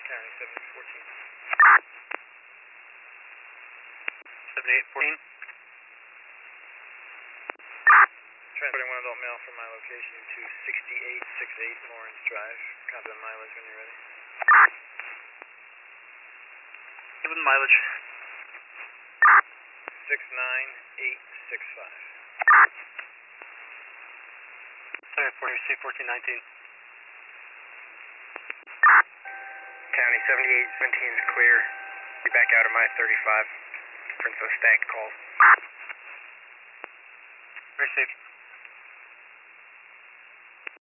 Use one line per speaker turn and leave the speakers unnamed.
County 7814.
7814.
Transporting one adult male from my location to 6868 Lawrence Drive. Copy the mileage when you're ready.
Give them mileage.
69865.
1419.
County 7817 is clear. Be back out of my 35. Princess Stack calls.
Very safe.